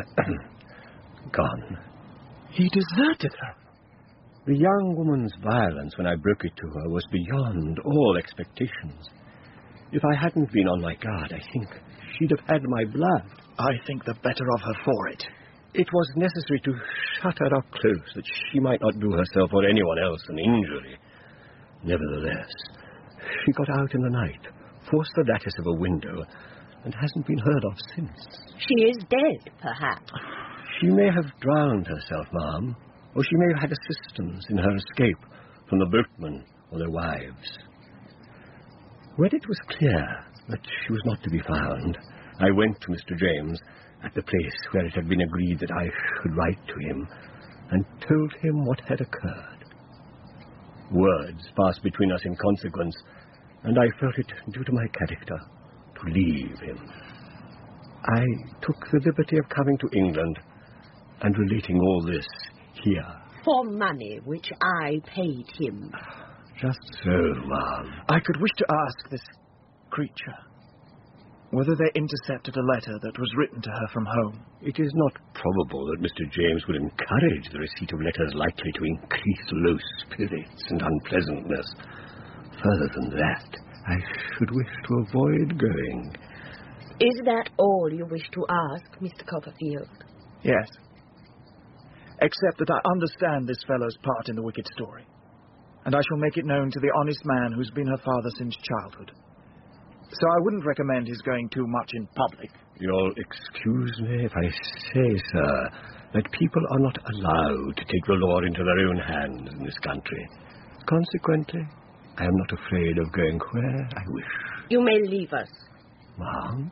S18: gone.
S3: He deserted her.
S18: The young woman's violence when I broke it to her was beyond all expectations. If I hadn't been on my guard, I think she'd have had my blood.
S3: I think the better of her for it.
S18: It was necessary to shut her up close, that she might not do herself or anyone else an injury. Nevertheless, she got out in the night, forced the lattice of a window, and hasn't been heard of since.
S17: She is dead, perhaps.
S18: She may have drowned herself, ma'am, or she may have had assistance in her escape from the boatmen or their wives. When it was clear that she was not to be found, I went to Mister James at the place where it had been agreed that I should write to him, and told him what had occurred. Words passed between us in consequence, and I felt it due to my character to leave him. I took the liberty of coming to England and relating all this here.
S17: For money which I paid him.
S18: Just so, ma'am.
S3: I could wish to ask this creature whether they intercepted a letter that was written to her from home.
S18: It is not probable that Mister James would encourage the receipt of letters likely to increase low spirits and unpleasantness. Further than that, I should wish to avoid going.
S17: Is that all you wish to ask, Mister Copperfield?
S3: Yes. Except that I understand this fellow's part in the wicked story, and I shall make it known to the honest man who's been her father since childhood. So I wouldn't recommend his going too much in public.
S18: You'll excuse me if I say, sir, that people are not allowed to take the law into their own hands in this country. Consequently, I am not afraid of going where I wish.
S17: You may leave us.
S18: Ma'am?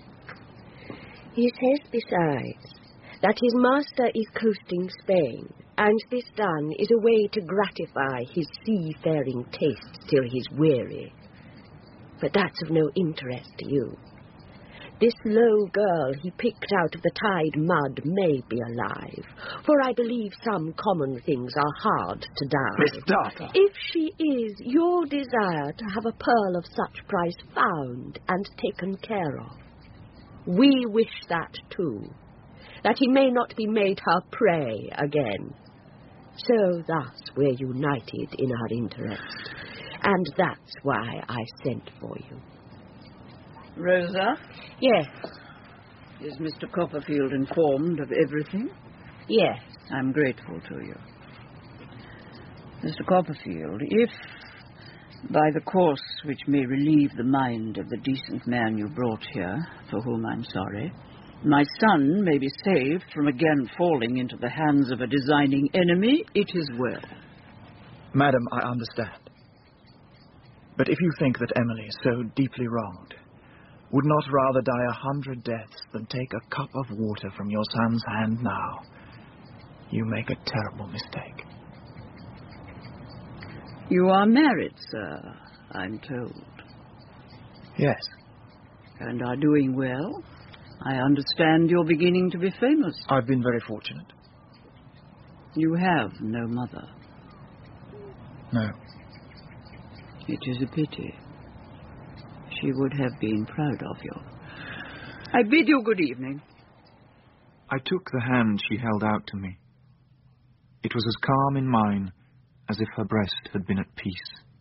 S17: He says besides that his master is coasting Spain, and this done is a way to gratify his seafaring tastes till he's weary. But that's of no interest to you. This low girl he picked out of the tide mud may be alive, for I believe some common things are hard to die.
S3: Miss Dartle!
S17: If she is, you'll desire to have a pearl of such price found and taken care of. We wish that too, that he may not be made her prey again. So thus we're united in our interest, and that's why I sent for you.
S2: Rosa?
S17: Yes.
S2: Is Mister Copperfield informed of everything?
S17: Yes.
S2: I'm grateful to you. Mister Copperfield, if, by the course which may relieve the mind of the decent man you brought here, for whom I'm sorry, my son may be saved from again falling into the hands of a designing enemy, it is well.
S3: Madam, I understand. But if you think that Emily is so deeply wronged, would not rather die a hundred deaths than take a cup of water from your son's hand now, you make a terrible mistake.
S2: You are married, sir, I'm told.
S11: Yes.
S2: And are doing well. I understand you're beginning to be famous.
S11: I've been very fortunate.
S2: You have no mother.
S11: No.
S2: It is a pity. She would have been proud of you. I bid you good evening.
S3: I took the hand she held out to me. It was as calm in mine as if her breast had been at peace.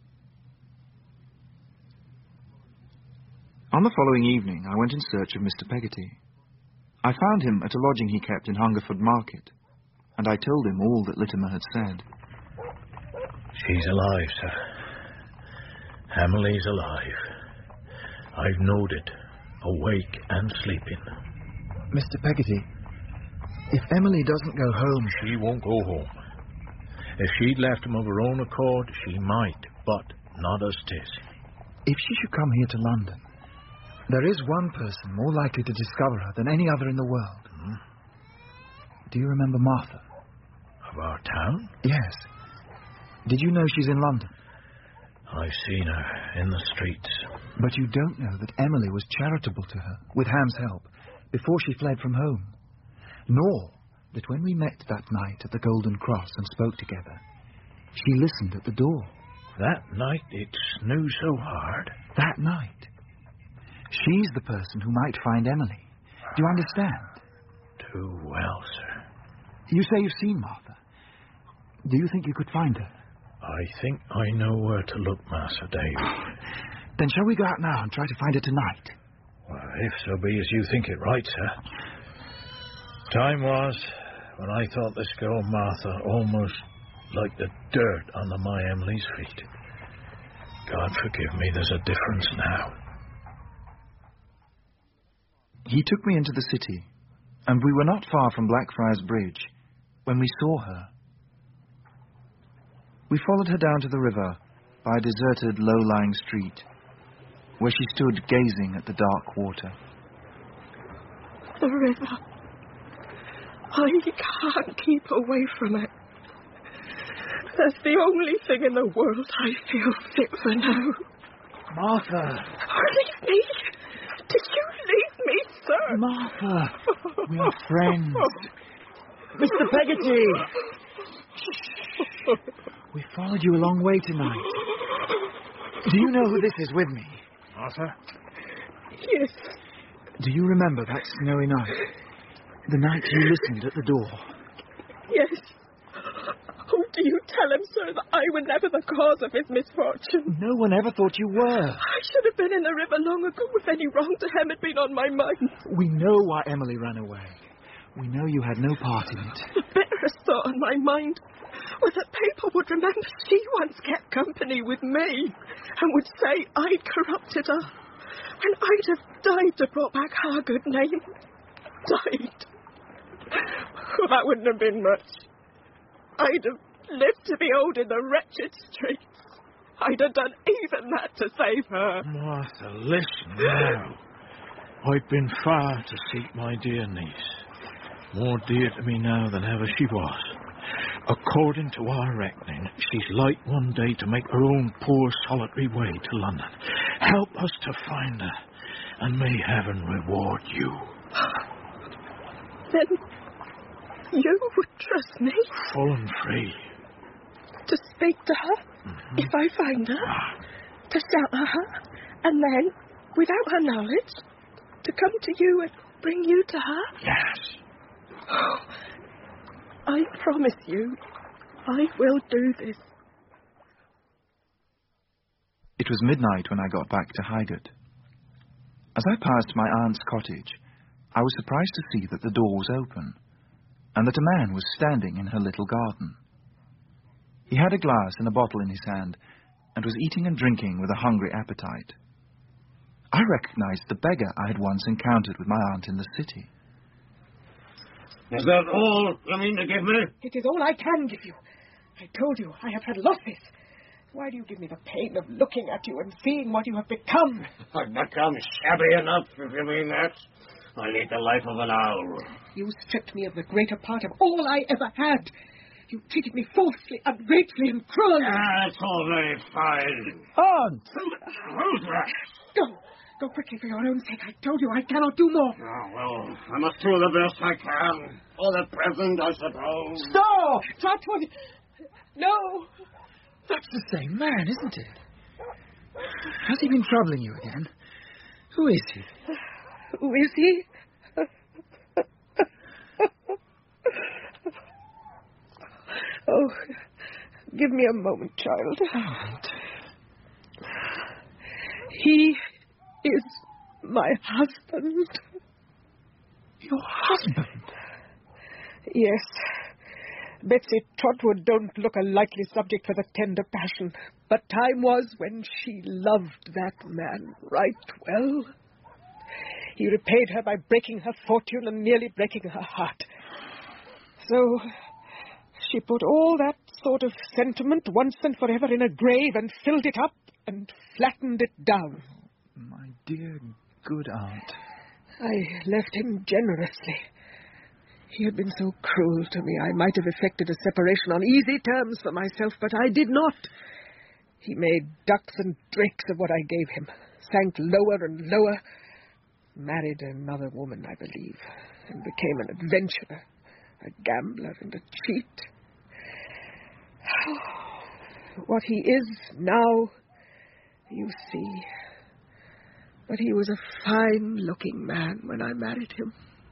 S3: On the following evening, I went in search of Mister Peggotty. I found him at a lodging he kept in Hungerford Market, and I told him all that Littimer had said.
S19: She's alive, sir. Emily's alive. I've knowed it, awake and sleeping.
S11: Mister Peggotty, if Emily doesn't go home...
S19: She won't go home. If she'd left him of her own accord, she might, but not as 'tis.
S11: If she should come here to London, there is one person more likely to discover her than any other in the world.
S19: Hmm?
S11: Do you remember Martha?
S19: Of our town?
S11: Yes. Did you know she's in London?
S19: I've seen her in the streets.
S11: But you don't know that Emily was charitable to her, with Ham's help, before she fled from home. Nor that when we met that night at the Golden Cross and spoke together, she listened at the door.
S19: That night it snowed so hard?
S11: That night. She's the person who might find Emily. Do you understand?
S19: Too well, sir.
S11: You say you've seen Martha. Do you think you could find her?
S19: I think I know where to look, Master David.
S11: Then shall we go out now and try to find her tonight?
S19: Well, if so be as you think it right, sir. Time was when I thought this girl Martha almost like the dirt under my Emily's feet. God forgive me, there's a difference now.
S3: He took me into the city, and we were not far from Blackfriars Bridge when we saw her. We followed her down to the river by a deserted, low-lying street, where she stood gazing at the dark water.
S5: The river. I can't keep away from it. That's the only thing in the world I feel fit for now.
S11: Martha!
S5: Leave me! Did you leave me, sir?
S11: Martha! We are friends. Mister Peggotty! We followed you a long way tonight. Do you know who this is with me?
S19: Martha?
S5: Yes.
S11: Do you remember that snowy night? The night you listened at the door?
S5: Yes. Oh, do you tell him, sir, that I was never the cause of his misfortune?
S11: No one ever thought you were.
S5: I should have been in the river long ago if any wrong to him had been on my mind.
S11: We know why Emily ran away. We know you had no part in it.
S5: The bitterest thought on my mind was that people would remember she once kept company with me and would say I'd corrupted her. And I'd have died to brought back her good name. Died. Well, that wouldn't have been much. I'd have lived to be old in the wretched streets. I'd have done even that to save her.
S19: Martha, listen now. I've been far to seek my dear niece. More dear to me now than ever she was. According to our reckoning, she's like one day to make her own poor solitary way to London. Help us to find her, and may heaven reward you.
S5: Then you would trust me?
S19: Full and free.
S5: To speak to her, mm-hmm. if I find her, to shelter her, and then, without her knowledge, to come to you and bring you to her?
S19: Yes.
S5: Oh, I promise you, I will do this.
S3: It was midnight when I got back to Highgate. As I passed my aunt's cottage, I was surprised to see that the door was open, and that a man was standing in her little garden. He had a glass and a bottle in his hand, and was eating and drinking with a hungry appetite. I recognized the beggar I had once encountered with my aunt in the city.
S7: Is that all you mean to give me?
S12: It is all I can give you. I told you I have had losses. Why do you give me the pain of looking at you and seeing what you have become?
S7: I've become shabby enough, if you mean that. I lead the life of an owl.
S12: You stripped me of the greater part of all I ever had. You treated me falsely, ungratefully, and cruelly.
S8: Ah, it's all very fine.
S11: Aunt!
S8: Who's that?
S12: Go. Go quickly for your own sake. I told you I cannot do more.
S8: Oh, well, I must do the best I can. For the present, I suppose.
S12: Stop! Trotwood! No!
S11: That's the same man, isn't it? Has he been troubling you again? Who is he?
S12: Who is he? Oh, give me a moment, child.
S11: Aunt.
S12: He is my husband.
S11: Your husband?
S12: Yes. Betsy Trotwood don't look a likely subject for the tender passion, but time was when she loved that man right well. He repaid her by breaking her fortune and nearly breaking her heart. So she put all that sort of sentiment once and forever in a grave and filled it up and flattened it down.
S11: My dear, good aunt.
S12: I left him generously. He had been so cruel to me, I might have effected a separation on easy terms for myself, but I did not. He made ducks and drakes of what I gave him, sank lower and lower, married another woman, I believe, and became an adventurer, a gambler and a cheat. What he is now, you see. But he was a fine-looking man when I married him.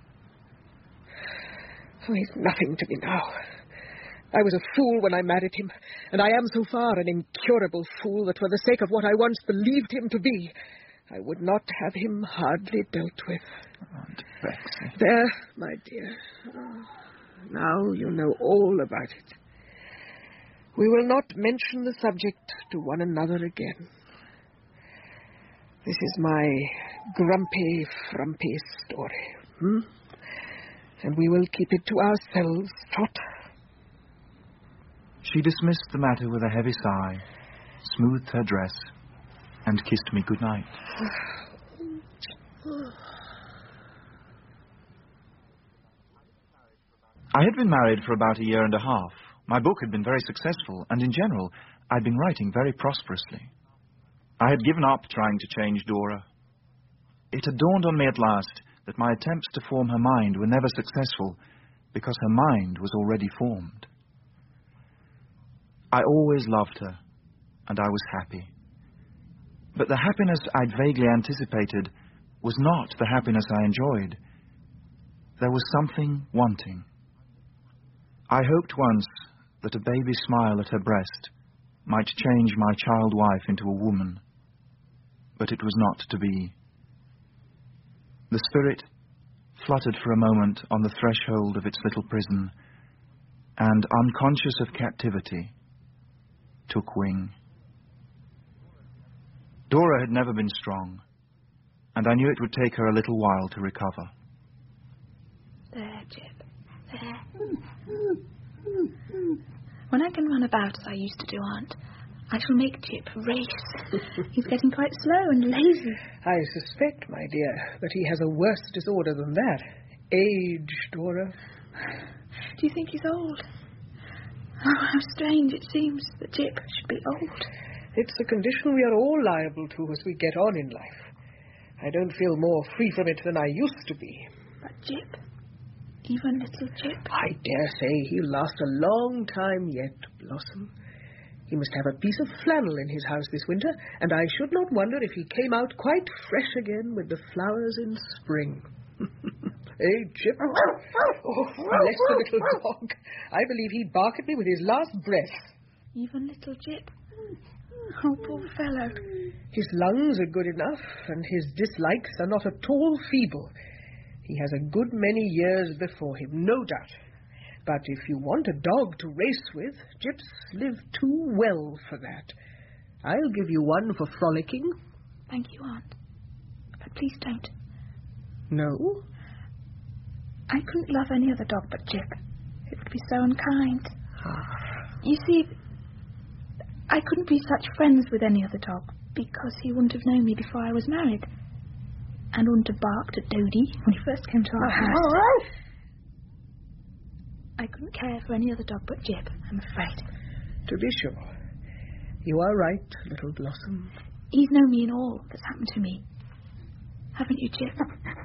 S12: Oh, he's nothing to me now. I was a fool when I married him, and I am so far an incurable fool that for the sake of what I once believed him to be, I would not have him hardly dealt with.
S11: Aunt Betsy.
S12: There, my dear. Oh, now you know all about it. We will not mention the subject to one another again. This is my grumpy, frumpy story. Hmm? And we will keep it to ourselves, Trot.
S3: She dismissed the matter with a heavy sigh, smoothed her dress, and kissed me good night. I had been married for about a year and a half. My book had been very successful, and in general, I'd been writing very prosperously. I had given up trying to change Dora. It had dawned on me at last that my attempts to form her mind were never successful because her mind was already formed. I always loved her, and I was happy. But the happiness I'd vaguely anticipated was not the happiness I enjoyed. There was something wanting. I hoped once that a baby smile at her breast might change my child wife into a woman, but it was not to be. The spirit fluttered for a moment on the threshold of its little prison, and, unconscious of captivity, took wing. Dora had never been strong, and I knew it would take her a little while to recover.
S5: There, Jip. There. When I can run about as I used to do, Aunt, I shall make Jip race. He's getting quite slow and lazy.
S12: I suspect, my dear, that he has a worse disorder than that. Age, Dora.
S5: Do you think he's old? Oh, how strange it seems that Jip should be old.
S12: It's a condition we are all liable to as we get on in life. I don't feel more free from it than I used to be.
S5: But Jip, even little Jip.
S12: I dare say he'll last a long time yet, Blossom. He must have a piece of flannel in his house this winter, and I should not wonder if he came out quite fresh again with the flowers in spring. Hey, Jip. Oh, bless the little dog. I believe he'd bark at me with his last breath.
S5: Even little Jip. Oh, poor fellow.
S12: His lungs are good enough, and his dislikes are not at all feeble. He has a good many years before him, no doubt. But if you want a dog to race with, Jip's lived too well for that. I'll give you one for frolicking.
S5: Thank you, Aunt. But please don't.
S12: No?
S5: I couldn't love any other dog but Jip. It would be so unkind.
S12: Ah.
S5: You see, I couldn't be such friends with any other dog because he wouldn't have known me before I was married and wouldn't have barked at Dodie when he first came to our house. I couldn't care for any other dog but Jip, I'm afraid.
S12: To be sure. You are right, Little Blossom.
S5: He's known me in all that's happened to me. Haven't you, Jip?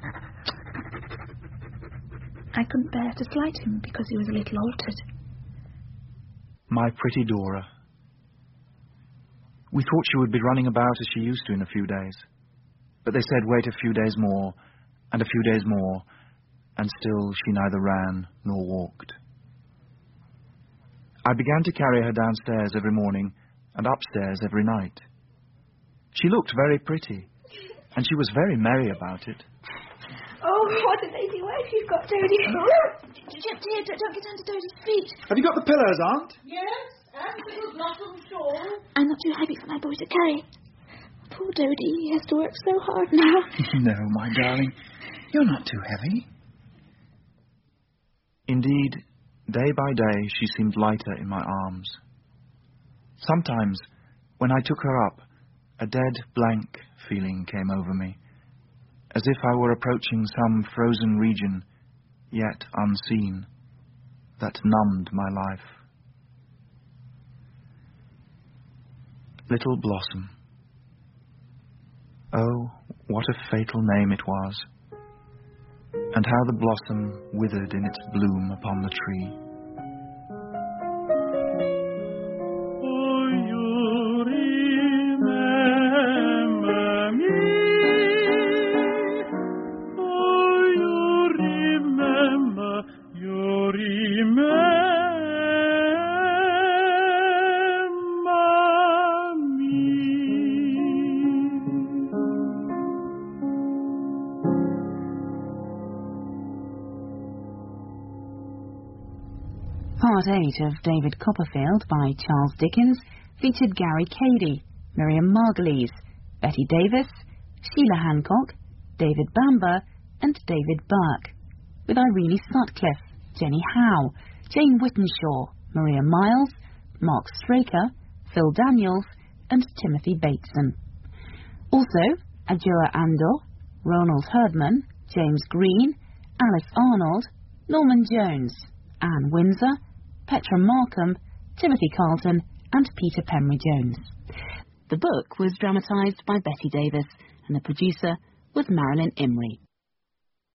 S5: I couldn't bear to slight him because he was a little altered.
S3: My pretty Dora. We thought she would be running about as she used to in a few days. But they said wait a few days more, and a few days more, and still she neither ran nor walked. I began to carry her downstairs every morning and upstairs every night. She looked very pretty, and she was very merry about it.
S5: Oh, what a lazy wife you've got, Dodie. Jip, dear, don't get under Dodie's feet.
S11: Have you got the pillows, Aunt?
S14: Yes, and Little Blossom shawl.
S5: I'm not too heavy for my boy to carry. Poor Dodie, he has to work so hard now.
S11: No, my darling, you're not too heavy.
S3: Indeed, day by day she seemed lighter in my arms. Sometimes, when I took her up, a dead, blank feeling came over me, as if I were approaching some frozen region, yet unseen, that numbed my life. Little Blossom. Oh, what a fatal name it was, and how the blossom withered in its bloom upon the tree.
S20: Part eight of David Copperfield by Charles Dickens featured Gary Cady, Miriam Margolyes, Betty Davis, Sheila Hancock, David Bamber and David Burke, with Irene Sutcliffe, Jenny Howe, Jane Whittenshaw, Maria Miles, Mark Straker, Phil Daniels and Timothy Bateson. Also, Adjoa Andor, Ronald Herdman, James Green, Alice Arnold, Norman Jones, Anne Windsor, Petra Markham, Timothy Carlton and Peter Penry Jones. The book was dramatised by Betty Davis and the producer was Marilyn Imrie.